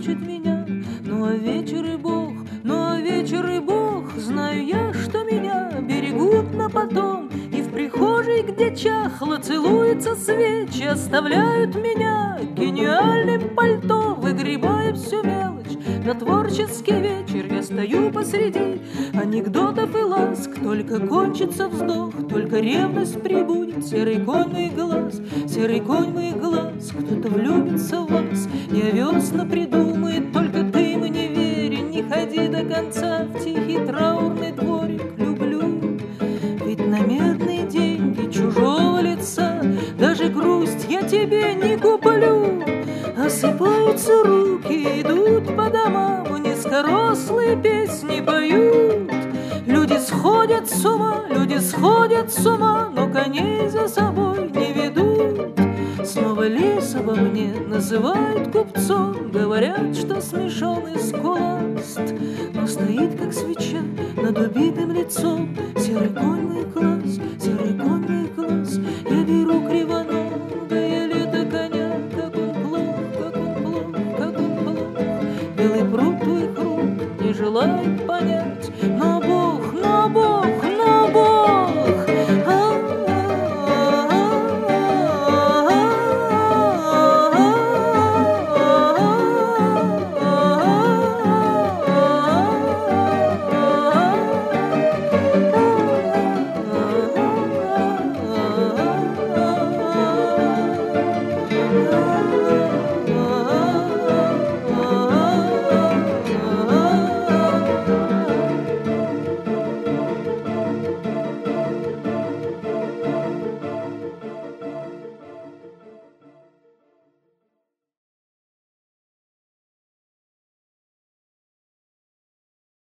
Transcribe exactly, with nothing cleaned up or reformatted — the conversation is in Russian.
хочет меня. Ну а вечер и Бог, ну а вечер и Бог, знаю я, что меня берегут на потом. И в прихожей, где чахло целуются свечи, оставляют меня гениальным пальто, выгребая всю мелочь. На творческий вечер я стою посреди анекдотов и ласк. Только кончится вздох, только ревность прибудет. Серый конь моих глаз, серый конь моих глаз, кто-то влюбится в вас, не овес напридумает. Только ты мне верь, не ходи до конца в тихий траурный дворик. Люблю, ведь на медные деньги чужого лица даже грусть я тебе не куплю. Осыпаются руки, идут по домам, низкорослые песни поют. Люди сходят с ума, люди сходят с ума, но коней за собой не ведут. Снова лес обо мне называют купцом, говорят, что смешон и скуласт, но стоит, как свеча, над убитым лицом. Серый конь мой глаз, серый конь мой глаз, я беру кривоногое лето коня. Как он плох, как он плох, как он плох, белый пруд твоих рук не желает понять, но